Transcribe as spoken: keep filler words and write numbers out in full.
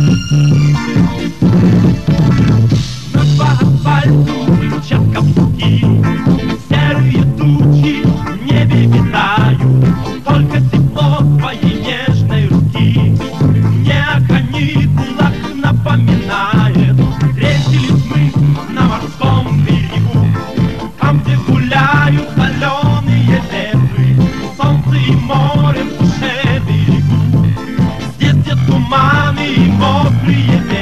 По асфальту мчат каблуки, серые тучи в небе витают, только тепло твоей нежной руки мне о каникулах напоминает. Встретились мы на морском берегу, там, где гуляют соленые ветры, солнце и море в душе берегу. Здесь, где туманы и мокрые ветры,